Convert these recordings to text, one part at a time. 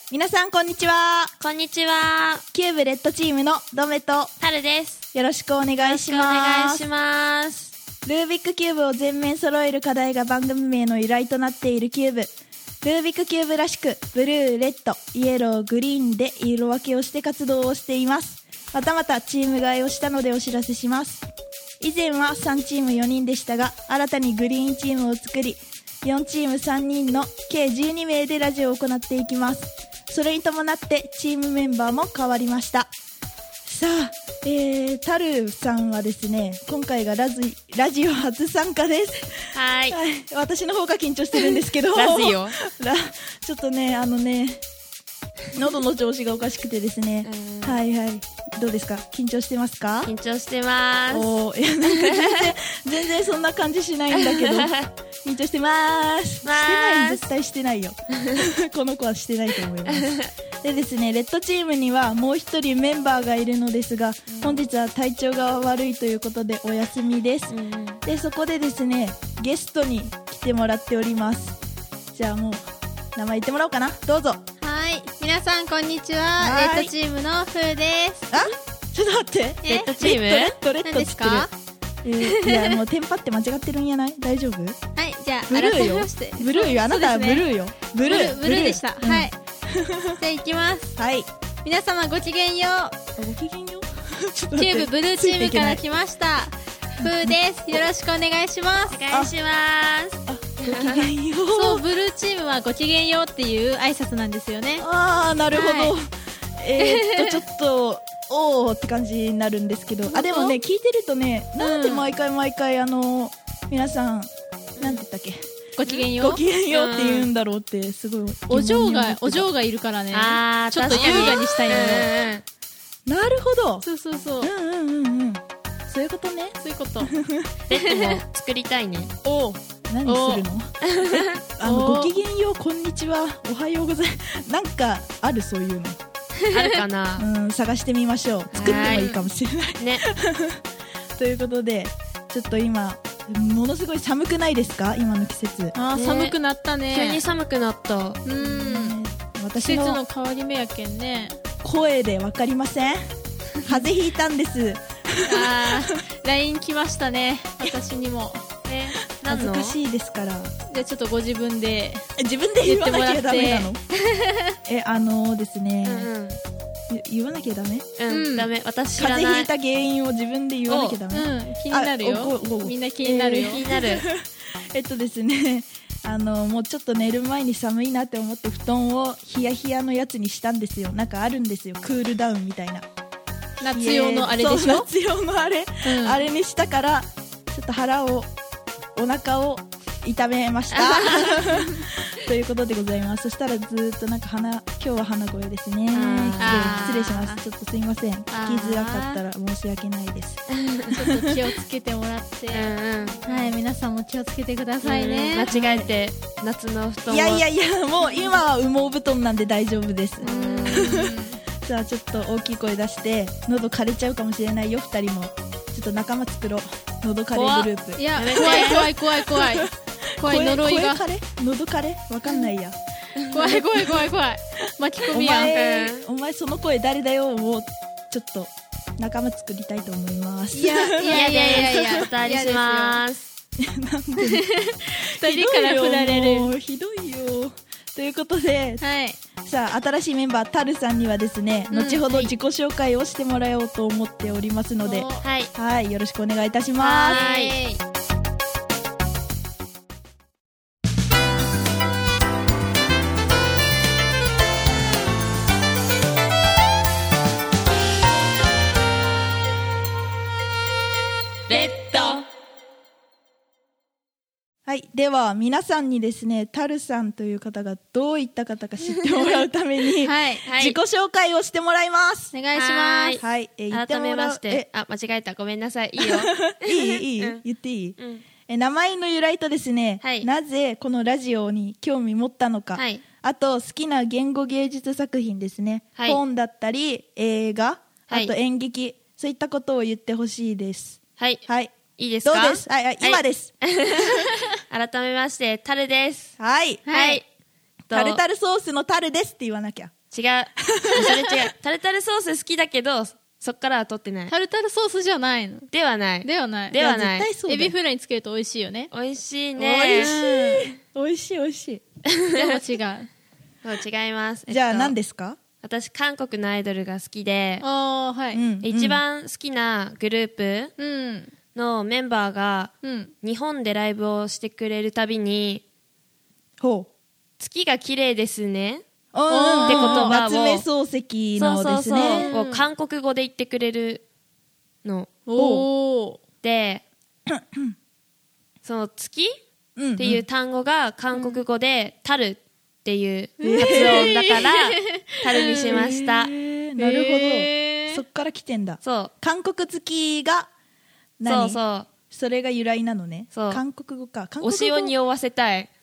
皆さんこんにちは。 こんにちは。 キューブレッドチームのドメとタルです。 よろしくお願いします。 よろしくお願いします。 ルービックキューブを全面揃える課題が番組名の由来となっているキューブ。ルービックキューブらしくブルー、レッド、イエロー、グリーンで色分けをして活動をしています。またまたチーム替えをしたのでお知らせします。以前は3チーム4人でしたが、新たにグリーンチームを作り、4チーム3人の計12名でラジオを行っていきます。それに伴ってチームメンバーも変わりました。さあ、タルさんはですね、今回がラジオ初参加です。 はい。 私の方が緊張してるんですけどラジオちょっとね、喉の調子がおかしくてですね。はいはい。どうですか？緊張してますか？ 緊張してます。 いや、なんか全然そんな感じしないんだけど緊張してます。してない、絶対してないよこの子はしてないと思いますでですね、レッドチームにはもう一人メンバーがいるのですが、本日は体調が悪いということでお休みです。で、そこでですね、ゲストに来てもらっております。じゃあもう名前言ってもらおうかな。どうぞ。 はい、皆さんこんにちは。レッドチームのフーです。 あ、ちょっと待って。 レッドチームレッド何ですか？ いや、もうテンパって間違ってるんやない？大丈夫？ はい、じゃあブルーよ。ブルーよ。あなたはブルーよ。ブルーでした。はい。じゃあ行きます。 はい。 皆様ごきげんよう。 ごきげんよう。 キューブブルーチームから来ました。フーです。よろしくお願いします。 お願いします。 ごきげんよう。 そう、ブルーチームはごきげんようっていう挨拶なんですよね。 あー、なるほど。ちょっとおーって感じになるんですけど、でもね、聞いてるとね、なんで毎回皆さんなんて言ったっけ、 ごきげんよう、 ごきげんようって言うんだろうってすごいお嬢がいるからね。ちょっと優雅にしたいのよ。 なるほど。 そうそうそう。 そういうことね。 そういうこと。 レッドも作りたいね。 何するの？ごきげんよう、こんにちは、おはようございます。なんかある、そういうのあるかな。 探してみましょう。作ってもいいかもしれないねということで、ちょっと今ものすごい寒くないですか？今の季節。 寒くなったね。 急に寒くなった。 私の季節の変わり目やけんね。 声でわかりません？風邪ひいたんです。 LINE 来ましたね、私にも。 恥ずかしいですから。 じゃあちょっとご自分で言わなきゃダメなの？ですね、言わなきゃダメ？ ダメ。私知らない。 風邪ひいた原因を自分で言わなきゃダメ。 気になるよ。みんな気になるよ。 気になる。 ですね、もうちょっと寝る前に寒いなって思って布団をヒヤヒヤのやつにしたんですよ。なんかあるんですよ、クールダウンみたいな。 夏用のあれでしょ？ 夏用のあれ、あれにしたからちょっとお腹を痛めましたということでございます。そしたらずっとなんか今日は鼻声ですね。失礼します。ちょっとすいません、聞きづらかったら申し訳ないですちょっと気をつけてもらってはい、皆さんも気をつけてくださいね。 間違えて夏の布団を。 いや、もう今は羽毛布団なんで大丈夫ですじゃあちょっと大きい声出して、喉枯れちゃうかもしれないよ、2人も。ちょっと仲間作ろう、喉枯れグループ。 いや、怖い呪いが。 喉枯れわかんないや。 怖い巻き込みやお前その声誰だよをちょっと仲間作りたいと思います。 いやお断りします。 なんで 2人から振られる。 ひどいよ。ということで、 はい、 さあ新しいメンバータルさんにはですね、後ほど自己紹介をしてもらおうと思っておりますので、はい、よろしくお願いいたします。はい、では皆さんにですね、タルさんという方がどういった方か知ってもらうために、自己紹介をしてもらいます。 お願いします。 はい、 改めまして、間違えた、ごめんなさい。いいよいい、言っていい？名前の由来とですね、なぜこのラジオに興味持ったのか、あと好きな言語芸術作品ですね、本だったり映画、あと演劇、そういったことを言ってほしいです。 はい、いいですか？ どうです？今です改めましてタルです。 はい、 タルタルソースのタルですって言わなきゃ。 違う。それ違う。タルタルソース好きだけど、そっからは取ってない。 タルタルソースじゃないの？ ではない。 ではない。 ではない。 絶対そうだよ。 エビフライにつけると美味しいよね。 美味しい美ね。 味しい。美味しい美味しい。 でも違う。 そう違います。 じゃあ何ですか？ 私、韓国のアイドルが好きで、 あー、はい。 一番好きなグループうん。 のメンバーが、 うん。 日本でライブをしてくれるたびに、 ほう。 月が綺麗ですね。 って言葉を夏目漱石のですね。 を韓国語で言ってくれるの。 おー。 で、その月っていう単語が韓国語でタルっていう発音だから、タルにしました。 なるほど。そっから来てんだ。 そう。 韓国好きが何？ そう。 それが由来なのね。 そう。 韓国語か。韓国語。 推しを匂わせたい。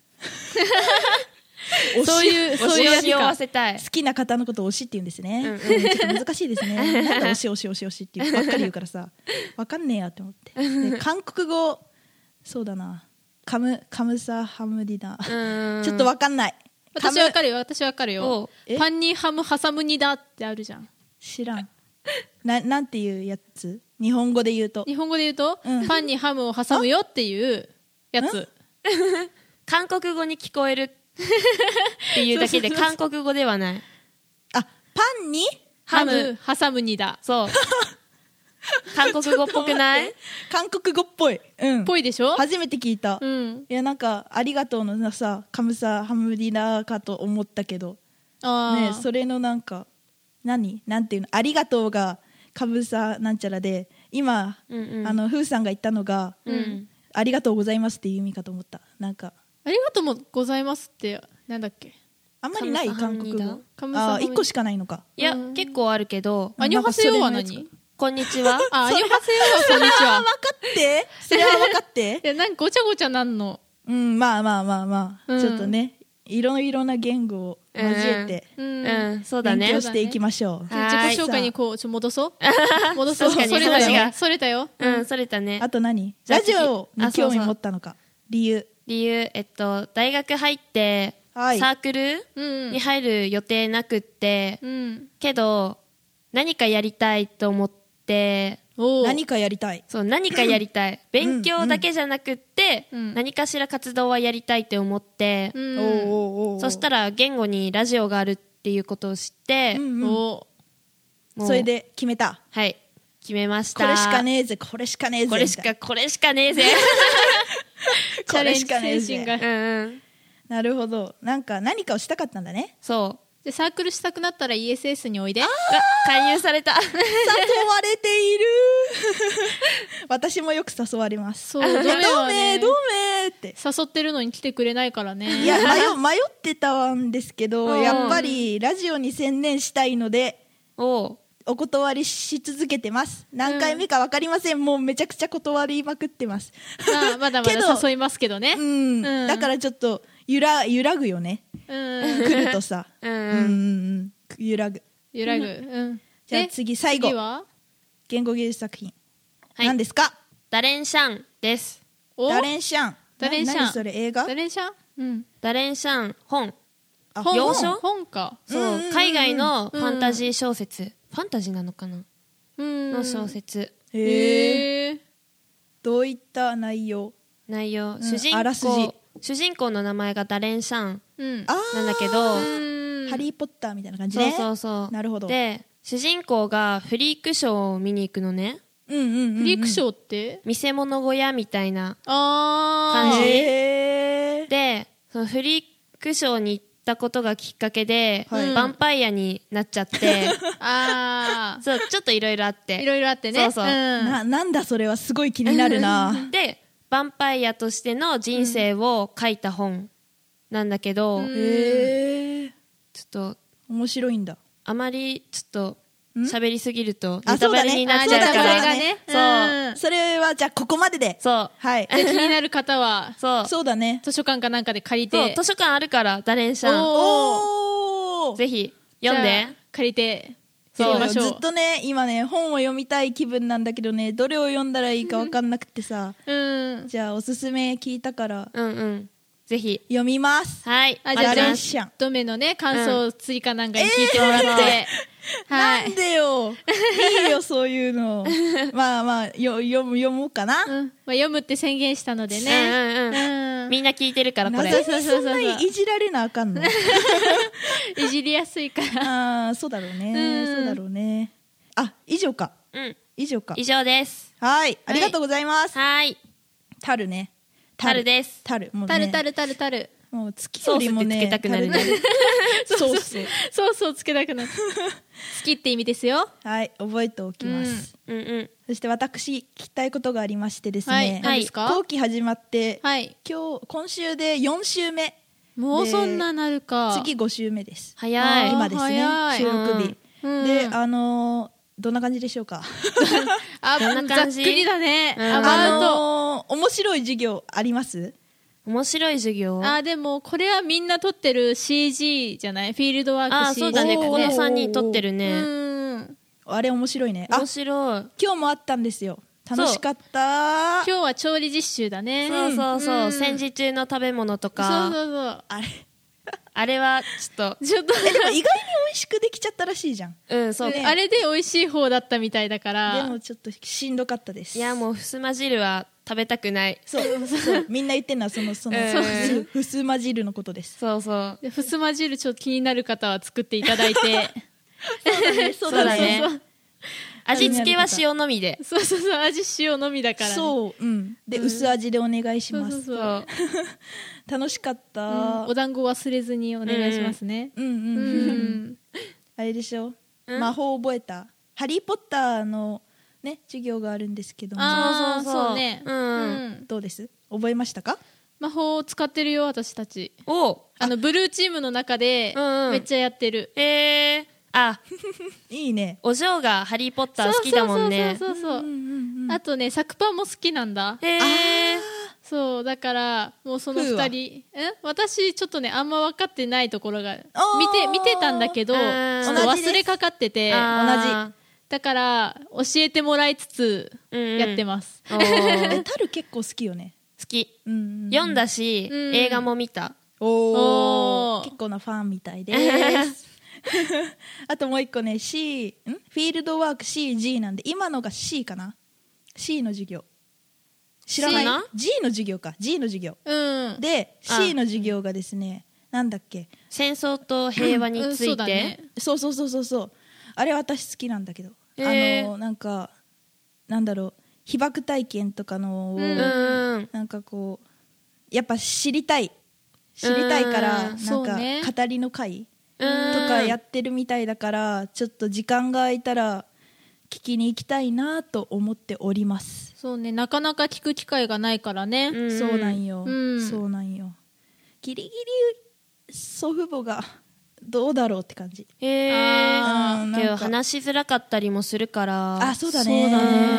そういう推しを匂わせたい。 好きな方のことを推しって言うんですね。ちょっと難しいですね。なんだ推し推し推し推しっていうばっかり言うからさ、わかんねえやって思って。で韓国語、そうだな。カムサハムディナ。ちょっとわかんない。 私わかるよ、私わかるよ。 えパンにハム挟むにだってあるじゃん。 知らん。なんていうやつ？日本語で言うと。 日本語で言うと、パンにハムを挟むよっていうやつ。 韓国語に聞こえるっていうだけで韓国語ではない。 あ、パンにハム挟むにだ。 そう。韓国語っぽくない？ 韓国語っぽい。うん。 ぽいでしょ？ 初めて聞いた。 うん。 いや、なんか、ありがとうのさ、カムサハムディナかと思ったけど、ね、それのなんか、なんていうの、ありがとうがカムサなんちゃらで、今、フーさんが言ったのが、ありがとうございますっていう意味かと思った。なんか、 ありがとうもございますって、なんだっけ？ あんまりない韓国語。 カムサハムニダ。 1個しかないのか。 いや、結構あるけど。 アニョハセヨは何？ こんにちは。 アニョハセヨはこんにちは。 分かってそれは分かっていや、なんかごちゃごちゃなんの。 うん、まあ、ちょっとね、いろいろな言語を交えて、 そうだね。 勉強していきましょう。 自己紹介にこう、戻そう。戻そう。 確かにそれたよ。 それたね。 あと何？ラジオに興味持ったのか。理由、 大学入って、サークルに入る予定なくって、けど、何かやりたいと思って、 何かやりたい。 そう、何かやりたい。勉強だけじゃなくって、何かしら活動はやりたいって思って、そしたら言語にラジオがあるっていうことを知って、 それで決めた。 はい、決めました。 これしかねえぜ、これしかねえぜ。 これしかねえぜ。 チャレンジ精神が。 なるほど。何かをしたかったんだね。 そう。 で、サークルしたくなったら ESS においで。 勧誘された。 誘われている。私もよく誘われます。 そう、どうめって誘ってるのに来てくれないからね。 いや、迷ってたんですけど、やっぱりラジオに専念したいので、お断りし続けてます。何回目か分かりません。もうめちゃくちゃ断りまくってます。 まだまだ誘いますけどね。 だからちょっと揺らぐよね。来るとさ。揺らぐ。 じじゃあ次、最後。言語芸術作品。何ですか？ ダレンシャンです。 ダレンシャン。 何それ、映画？ ダレンシャン？ ダレンシャン、本。 洋書？本か。 そう、海外のファンタジー小説。ファンタジーなのかなの小説。 どういった内容？ 主人公の名前がダレンシャンなんだけど、 ハリーポッターみたいな感じね。 そう。 なるほど。 で、主人公がフリークショーを見に行くのね。 フリークショーって見せ物小屋みたいな感じで、そのフリークショーに行ったことがきっかけで、ヴァンパイアになっちゃってそう、ちょっといろいろあってね。 そう、 なんだそれは、すごい気になるな。 で、ヴァンパイアとしての人生を書いた本なんだけど、ちょっと面白いんだ。 あまりちょっと喋りすぎるとネタバレになっちゃうから、 それはじゃあここまでで。 そう、 はい。 気になる方はそうだね。 図書館かなんかで借りて。 図書館あるから、ダレンシャンぜひ読んで。 借りてずっとね、今ね、本を読みたい気分なんだけどね、どれを読んだらいいか分かんなくてさ、じゃあおすすめ聞いたから、 ぜぜひ読みます。 はい。 じゃあ1度目のね感想を追加なんかに聞いてもらって、 はい、なんでよいいよそういうのまあ読もうかな、 読むって宣言したのでね、 みんな聞いてるからこれ。 なぜにそんなにいじられなあかんのいじりやすいからそうだろうね、そうだろうね。以上か。以上です。 はい、ありがとうございます。 はい。 タルね。 タルです。 タル。 もうね。タル。 もう月よりもね。 ソースつけたくなるね。 ソースをつけたくなる。好きって意味ですよ。 はい、覚えておきます。そして私聞きたいことがありましてですね。 何ですか？ 後期始まって、今週で4週目。 もうそんななるか。 次5週目です。 早い。 今ですね。収録日。で、どんな感じでしょうか。 ざっくりだね。 面白い授業あります？ 面白い授業？ でもこれはみんな撮ってる CG じゃない？フィールドワーク CG。 そうだね。ここの3人撮ってるね。 あれ面白いね。 面白い。 今日もあったんですよ。楽しかった。 今日は調理実習だね。 そう。戦時中の食べ物とか。 そう。 あれはちょっとでも意外に美味しくできちゃったらしいじゃん。 そうね。 あれで美味しい方だったみたいだから。 でもちょっとしんどかったです。 いやもうふすま汁は食べたくない。 そうみんな言ってんのはそのふすま汁のことです。 そう。 ふすま汁ちょっと気になる方は作っていただいて。 そうだね。 味付けは塩のみで。 そう味塩のみだからね。 で薄味でお願いします。そう楽しかった。 お団子忘れずにお願いしますね。 あれでしょ、魔法覚えたハリーポッターのね授業があるんですけども。 そうね。 どうです？覚えましたか？ 魔法を使ってるよ私たち。ブルーチームの中でめっちゃやってる。 いいね。 お嬢がハリーポッター好きだもんね。 そう。あとねサクパンも好きなんだ。そうだからもうその2人私ちょっとねあんま分かってないところが見てたんだけどちょっと忘れかかってて、同じだから教えてもらいつつやってます。 タル結構好きよね。 好き。読んだし映画も見た。 結構なファンみたいですあともう一個ねフィールドワーク CG なんで今のが C かな。 C の授業知らない？ G の授業か。 G の授業で C の授業がですねなんだっけ、 戦争と平和について。 そうあれ私好きなんだけど、なんかなんだろう被爆体験とかのをなんかこうやっぱ知りたいからなんか語りの会とかやってるみたいだからちょっと時間が空いたら聞きに行きたいなと思っております。 そうね、なかなか聞く機会がないからね。 そうなんよ。ギリギリ祖父母がどうだろうって感じ。 けど話しづらかったりもするから。 そうだね。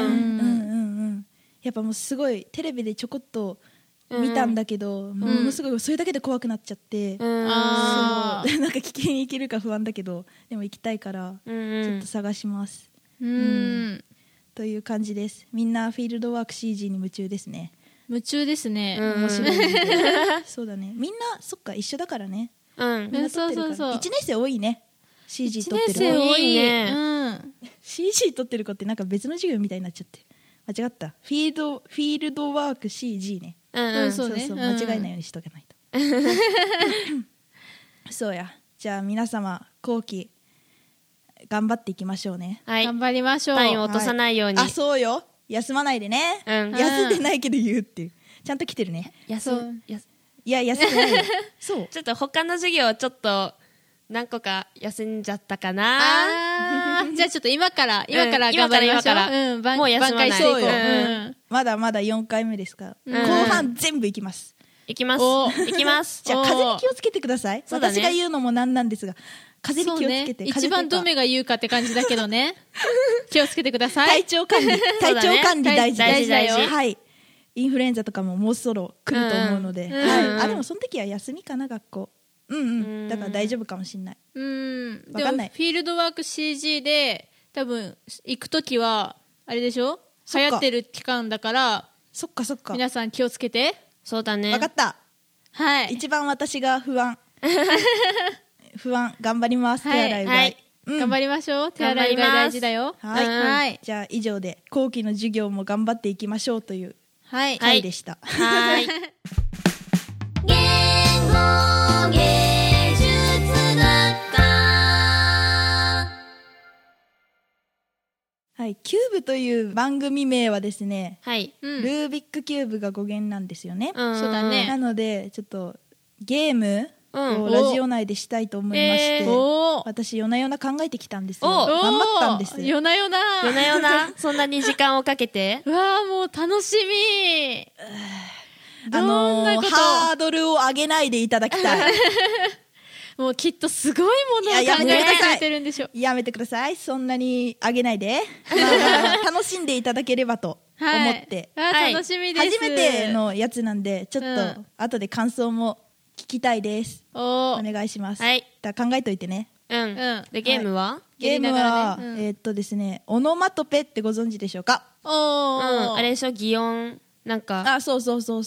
やっぱもうすごいテレビでちょこっと見たんだけど、ものすごいそれだけで怖くなっちゃって、なんか聞きに行けるか不安だけどでも行きたいからちょっと探します。という感じです。みんなフィールドワーク CG に夢中ですね。 夢中ですね。 面白いそうだね。みんなそっか一緒だからね。みんな撮ってるから。1年生多いね。 CG 撮ってる。 1年生多いね。 CG 撮ってる子ってなんか別の授業みたいになっちゃって間違った。フィールドワーク CG ね。そう間違えないようにしとかないとそうや。じゃあ皆様後期頑張っていきましょうね。 頑張りましょう。 単位を落とさないように。 そうよ。休まないでね。休んでないけど言うっていう。ちゃんと来てるね。いや休んでないよ。そうちょっと他の授業ちょっと何個か休んじゃったかな。 じゃあちょっと今から頑張りましょう。 もう休まない。 そうよ。まだまだ4回目ですから、後半全部いきます。 いきますじゃあ風に気をつけてください。私が言うのもなんなんですが風に気をつけて。 一番どめが言うかって感じだけどね気をつけてくださ体い。 調管理大事だよ。はい。インフルエンザとかももうそろ来ると思うので、でもその時は休みかな学校。だから大丈夫かもしれない。 分かんない。フィールドワーク CG で多分行く時はあれでしょ、流行ってる期間だから。 そっか皆さん気をつけて。 そうだね。 分かった。 はい。 一番私が不安頑張ります。手洗いうがい、 頑張りましょう。手洗いうがい大事だよ。 はい、じゃあ以上で後期の授業も頑張っていきましょうという回でした。 はい。 言語芸術学科。 はい、キューブという番組名はですね、 はい、 ルービックキューブが語源なんですよね。 そうだね。 なのでちょっとゲームをラジオ内でしたいと思いまして、私夜な夜な考えてきたんですよ。頑張ったんです。 夜な夜なそんなに時間をかけてうわー、もう楽しみ。 ハードルを上げないでいただきたい。 もうきっとすごいものを考えてくれてるんでしょ。 やめてください。そんなに上げないで。楽しんでいただければと思って。 楽しみです。 初めてのやつなんで、ちょっと後で感想も聞きたいです。お願いします。だから考えといてね。 で、ゲームはですね、オノマトペってご存知でしょうか？ あれでしょ、擬音なんか。 そう。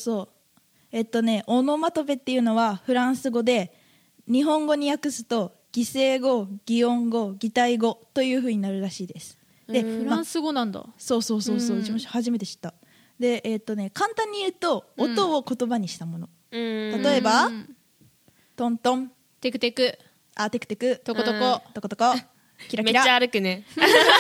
オノマトペっていうのはフランス語で、日本語に訳すと擬声語、擬音語、擬態語という風になるらしいです。 で、フランス語なんだ。 そう。初めて知った。で、簡単に言うと音を言葉にしたもの。例えば、トントン、 テクテク、 テクテク、 トコトコ、 トコトコ、キラキラ。 めっちゃ歩くね。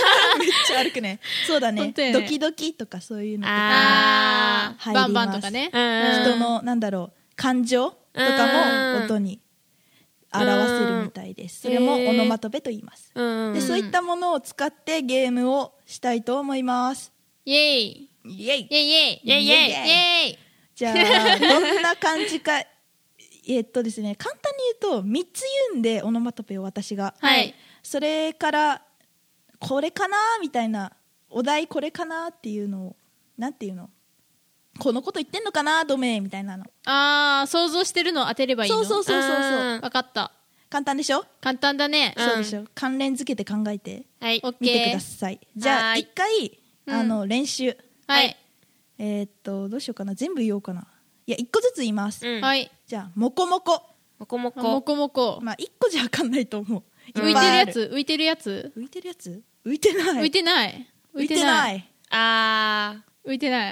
そうだね。ドキドキとかそういうのとか入ります。 バンバンとかね。 人の感情とかも音に表せるみたいです。それもオノマトペと言います。で、そういったものを使ってゲームをしたいと思います。 イエイイエイイエイイエイイエイイエイ。 じゃあどんな感じかですね、簡単に言うと3つ言うんで、オノマトペを私が、それからこれかなみたいな、お題これかなっていうのを、なんていうの、このこと言ってんのかなドメみたいなの、 想像してるのを当てればいいの。 そう分かった。 簡単でしょ。 簡単だね。 そうでしょ。関連付けて考えてみてください。じゃあ一回練習。どうしようかな、全部言おうかな。いや、1個ずつ言います。じゃあモコモコ。 モコモコ。 まあ1個じゃ分かんないと思う。 浮いてるやつ浮いてるやつ浮いてるやつ浮いてない。 浮いてない浮いてない浮いてない。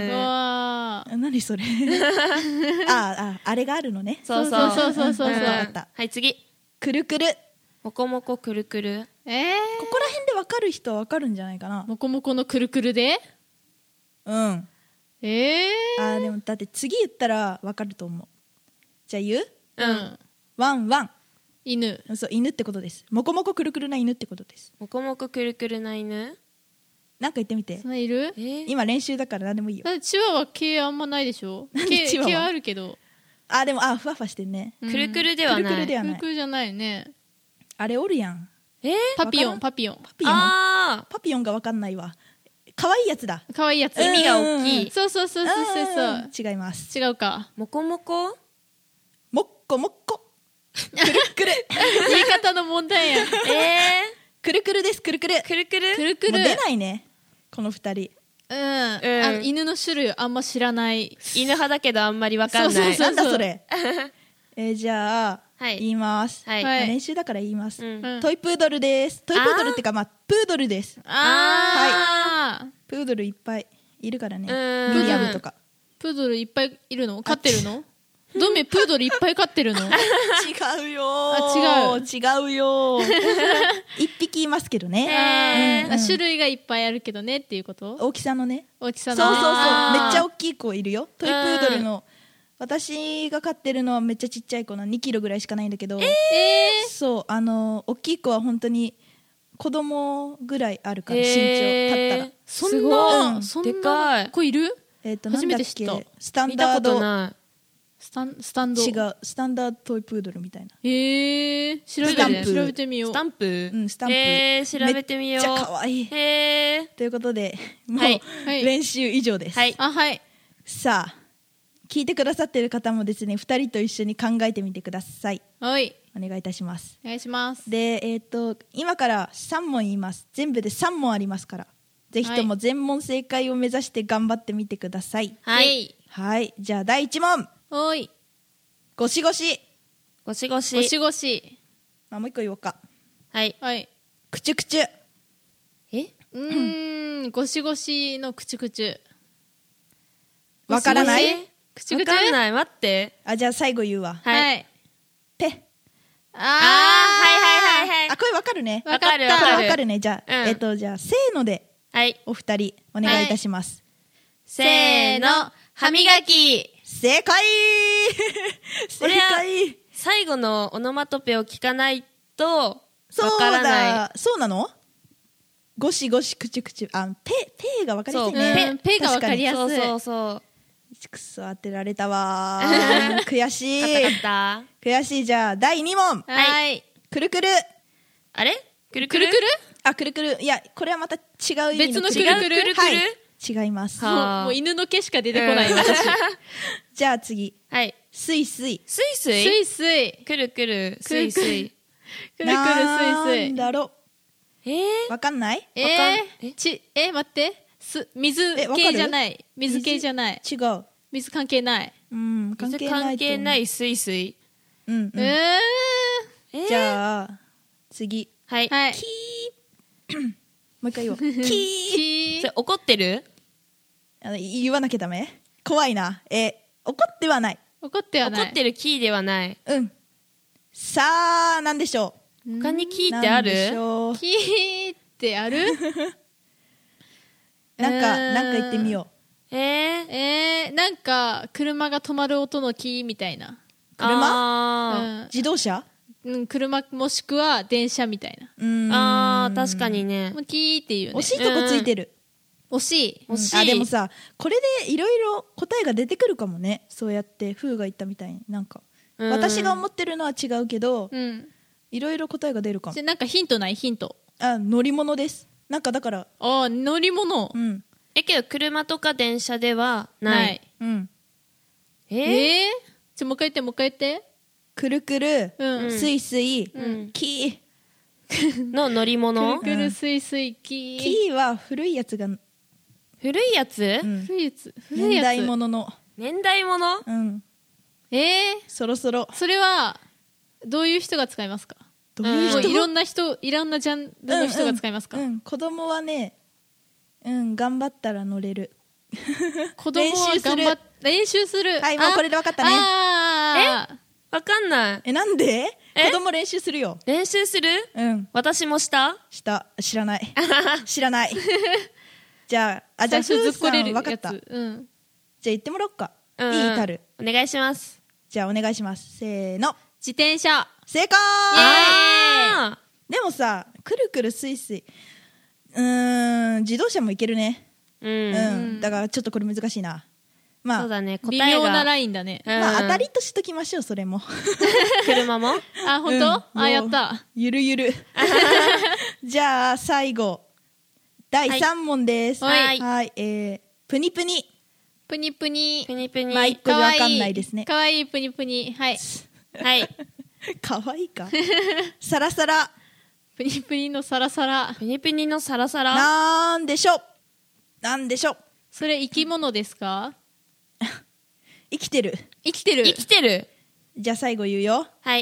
何それ。あれがあるのね。 そう。 はい、次。くるくる。 モコモコくるくる。 ここら辺で分かる人は分かるんじゃないかな。 モコモコのくるくるで。 でもだって次言ったら分かると思う。じゃあ言う？ワンワン。 犬。 そう、犬ってことです。モコモコくるくるな犬ってことです。 モコモコくるくるな犬。 なんか言ってみて。 そんないる？ 今練習だから何でもいいよ。 だってチワワ毛あんまないでしょ。毛あるけど。 でもふわふわしてんね。 くるくるではない。 くるくるじゃないね。 あれおるやん。 パピヨンが分かんないわ。可愛いやつだ。 可愛いやつ。 意味が大きい。 そう。 違います。 違うか。 モコモコ。 もっこもっこ。くるくる。 言い方の問題やん。 くるくるです。くるくる。 くるくる。 もう出ないね。この二人。 犬の種類あんま知らない。 犬派だけどあんまり分かんない。 なんだそれ。じゃあ言います。練習だから言います。トイプードルです。トイプードルってかプードルです。プードルいっぱいいるからね。ミディアムとか。 プードルいっぱいいるの？飼ってるの？どめプードルいっぱい飼ってるの？ 違うよ。一匹いますけどね。 種類がいっぱいあるけどねっていうこと？ 大きさのね。 大きさの。 そう。めっちゃ大きい子いるよ。トイプードルの。私が飼ってるのはめっちゃちっちゃい子な2キロぐらいしかないんだけど、そう大きい子は本当に子供ぐらいあるから、身長立ったら。 そんなでかい子いる？ 初めて知った。スタンダード。 スタンド。 違う、スタンダードトイプードルみたいな。 調べてみよう。 スタンプ。 スタンプ。 調べてみよう。 めっちゃ可愛い。ということで、もう練習以上です。さあ、聞いてくださっている方もですね、2人と一緒に考えてみてください。お願いいたします。 お願いします。 で、今から3問言います。全部で3問ありますから、ぜひとも全問正解を目指して頑張ってみてください。 はい。 じゃあ第1問。 おーい。 ゴシゴシ。 ゴシゴシ。 ゴシゴシ。 もう一個言おうか。 はい。 はい。 クチュクチュ。 ゴシゴシのクチュクチュ。 わからない？ クチュクチュ。 わかんない。待って。 じゃあ最後言うわ。 はい。 ペ。 はいはいはいはい。 これわかるね。 わかるわかるね。じゃあ、 うんじゃあ、せーので、 はい。 お二人、お願いいたします。 せーの。歯磨き。 正解正これは解最後のオノマトペを聞かないと、わそうからない。 だ。そうなの？ゴシゴシクチュクチュ。ペがわかりやすいそうね。 ペがわかりやすい。 そうそうそう。 くそ当てられたわー。悔しい。 勝った悔しい。じゃあ、第2問。 はい。 くるくる。 あれくるくるくるくる？ くるくる。いや、これはまた違う意味別のくるくる？ はい。違います。 もう犬の毛しか出てこない私。 じゃあ次。 はい。 スイスイ。 スイスイスイスイ。 くるくる、スイスイ。 くるくるスイスイ。 なんだろう。わかんない？ 待って。水系じゃない。水系じゃない。 違う。 水関係ない。 関係ない。 関係ないスイスイ。 じゃあ、次。 はい。 キー。もう一回言おう。キー。 それ怒ってる？ 言わなきゃダメ？怖いな。怒ってはない。 怒ってはない。 怒ってるキーではない。 さあ、なんでしょう？他にキーってある？ キーってある？ なんか言ってみよう。 なんか車が止まる音のキーみたいな。 車？自動車？ 車もしくは電車みたいな。 確かにね。 キーっていうね。 惜しいとこついてる。 惜しい。 でもさ、これでいろいろ答えが出てくるかもね。そうやってフーが言ったみたいになんか私が思ってるのは違うけど、いろいろ答えが出るかも。 じゃなんかヒントない？ヒント。 乗り物です。なんかだから乗り物。 けど車とか電車ではない。 もう一回言って。 くるくる、スイスイ、キーの乗り物。 くるくるスイスイキー。 キーは古いやつが。 古いやつ？ 古いやつ。 年代物の。 年代物？ そろそろ。 それはどういう人が使いますか？ どういう人？ いろんなジャンルの人が使いますか？ 子供はね、頑張ったら乗れる。 子供は練習する。 はい、もうこれで分かったね。 わかんない。 なんで？子供練習するよ。 練習する？私もした？ 知らない。知らない。じゃあ、 最初ずっこれる分かった。じゃあ言ってもらおうか。いい？タル。 お願いします。 じゃあお願いします。せーの。 自転車。 正解。でもさ、くるくるスイスイ。自動車もいけるね。だからちょっとこれ難しいな。 そうだね。 微妙なラインだね。 当たりとしときましょう、それも。 車も？ 本当？やった。 ゆるゆる。じゃあ最後第3問です。はい。プニプニ。 プニプニ。 プニプニ。 一個でわかんないですね。 かわいいプニプニ。はい。 かわいいか。サラサラ。 プニプニのサラサラ。 プニプニのサラサラ。 なんでしょう。 それ生き物ですか？ 生きてる。 じゃあ最後言うよ。 はい。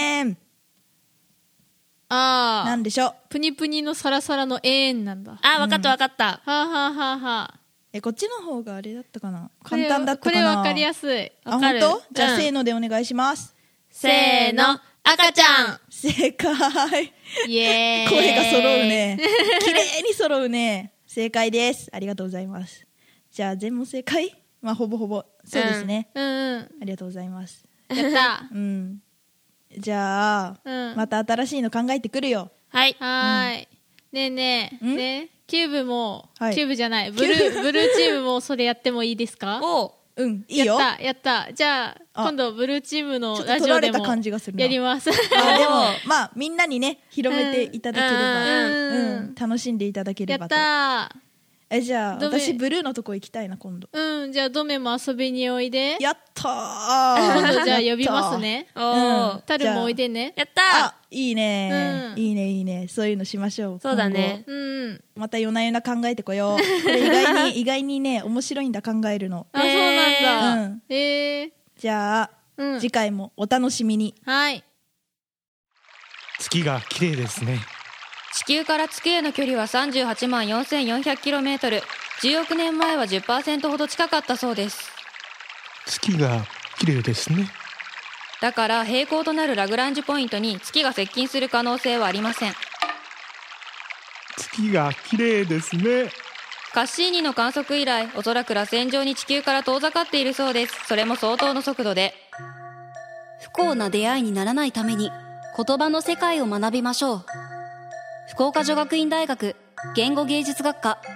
なんでしょう。 プニプニのサラサラのなんだ。 わかった。 はあはあはあはあ。 こっちの方があれだったかな。簡単だったかな。 これわかりやすい。 本当？じゃあせーのでお願いします。 せーの。赤ちゃん。 正解。 イエーイ。 声が揃うね。綺麗に揃うね。正解です。ありがとうございます。じゃあ全問正解？ほぼほぼそうですね。ありがとうございます。 やった。 じゃあまた新しいの考えてくるよ。 はい。 ねえキューブもキューブじゃないブルーチームもそれやってもいいですか？ いいよ。 やったじゃあ今度ブルーチームのラジオでもやります。 でもみんなにね広めていただければ楽しんでいただければと。 やったじゃあ私ブルーのとこ行きたいな今度。 じゃあドメも遊びにおいで。 やったー。 今度じゃあ呼びますね。タルもおいでね。 やったいいね。いいね。そういうのしましょう。 そうだね。 また夜な夜な考えてこよう。これ意外にね面白いんだ考えるの。 そうなんだ。 じゃあ、次回もお楽しみに。 はい。 月が綺麗ですね。 地球から月への距離は38万 4400km。 10億年前は 10% ほど近かったそうです。 月が綺麗ですね。 だから平行となるラグランジュポイントに月が接近する可能性はありません。 月が綺麗ですね。 カッシーニの観測以来、おそらく螺旋状に地球から遠ざかっているそうです。それも相当の速度で。 不幸な出会いにならないために言葉の世界を学びましょう。福岡女学院大学言語芸術学科。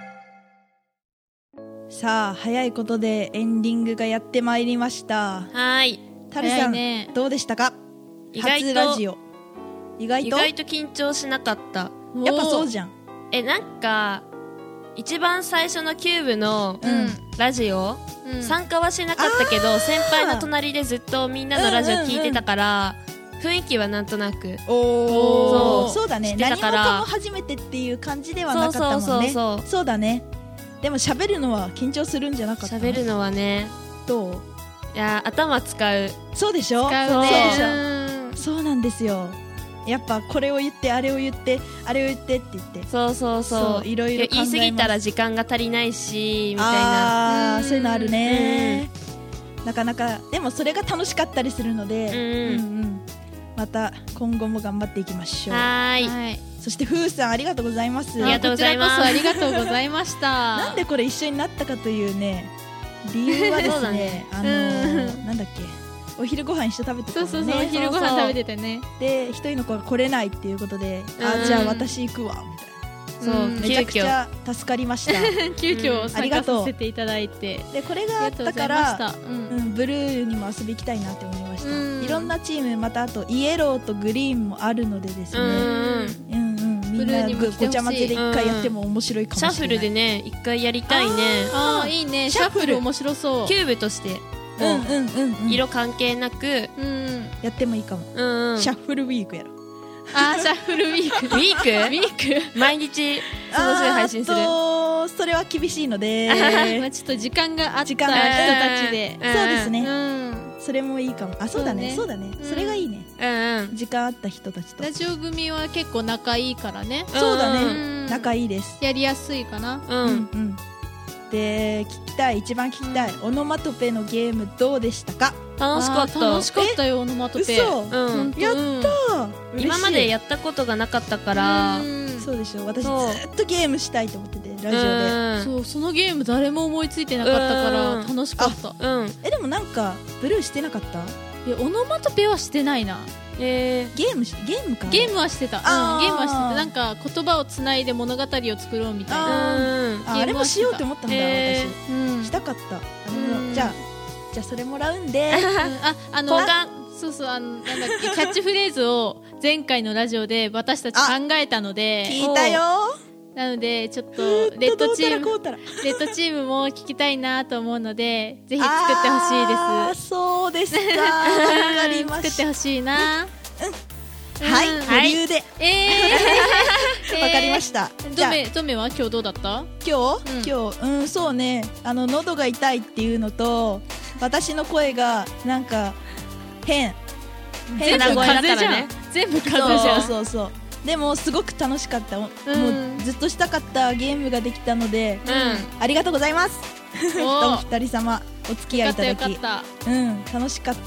さあ、早いことでエンディングがやってまいりました。 はい。 タルさん、どうでしたか？初ラジオ。意外と緊張しなかった。 やっぱそうじゃん。 なんか一番最初のキューブのラジオ、参加はしなかったけど、先輩の隣でずっとみんなのラジオ聞いてたから、雰囲気はなんとなく。 そうだね。何もかも初めてっていう感じではなかったもんね。そうだね。でも喋るのは緊張するんじゃなかったの？ 喋るのはね。 どう？ いや、頭使う。 そうでしょ？ 使うね。 そうなんですよ。やっぱこれを言ってあれを言ってあれを言ってって言って、 そういろいろ考えます。 言い過ぎたら時間が足りないしみたいな。 そういうのあるね。なかなかでもそれが楽しかったりするので、また今後も頑張っていきましょう。 はい。 そしてふうさん、ありがとうございます。 ありがとうございます。 こちらこそありがとうございました。 なんでこれ一緒になったかというね、理由はですね、なんだっけ、お昼ご飯一緒食べてたのね。 そうお昼ご飯食べててね。 で、一人の子が来れないっていうことで、じゃあ私行くわみたいな。 そう、 めちゃくちゃ助かりました。 急遽参加させていただいて、 でこれがあったからブルーにも遊び行きたいなって思いました。いろんなチーム、またあとイエローとグリーンもあるのでですね、みんなごちゃ混ぜで一回やっても面白いかもしれない。 シャッフルでね、一回やりたいね。 ああ、いいね。シャッフル面白そう。 キューブとして色関係なくやってもいいかも。シャッフルウィークやろ。 シャッフルウィーク。 ウィーク毎日その週配信する。 それは厳しいのでちょっと時間があった人たちで。 そうですね。それもいいかも。そうだね。それがいいね。時間あった人たちと。 ラジオ組は結構仲いいからね。 そうだね。仲いいです。 やりやすいかな。 で、一番聞きたい、オノマトペのゲームどうでしたか？ 楽しかったよ、オノマトペ。 やった今までやったことがなかったから。 そうでしょ。私ずっとゲームしたいと思ってて、ラジオで。 そのゲーム誰も思いついてなかったから楽しかった。 でもなんかブルーしてなかった？ いや、オノマトペはしてないな。 ゲームか。 ゲームはしてた。なんか言葉をつないで物語を作ろうみたいな。 あれもしようって思ったんだ、私。したかった。じゃあそれもらうんで、 交換。 そうなんだっけ、キャッチフレーズを前回のラジオで私たち考えたので。 聞いたよ。 なのでちょっとレッドチームも聞きたいなと思うので、ぜひ作ってほしいです。 そうですか。わかりました。 作ってほしいな。 はい、保留で。わかりました。 ドメは今日どうだった？ 今日、そうね、喉が痛いっていうのと、私の声がなんか変。 全部風邪じゃん。全部風邪じゃん。 そう。でもすごく楽しかった。もうずっとしたかったゲームができたので、ありがとうございます。お二人様お付き合いいただき、楽しかった。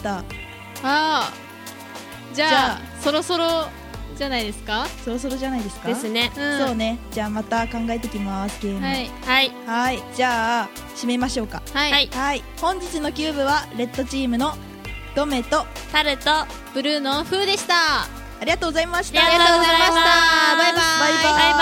じゃあそろそろじゃないですか？ ですね。 そうね。じゃあまた考えてきます、ゲーム。 はい。 じゃあ締めましょうか。 はい。 本日のキューブはレッドチームのドメとタルとブルーのフーでした。 ありがとうございました。 バイバイ。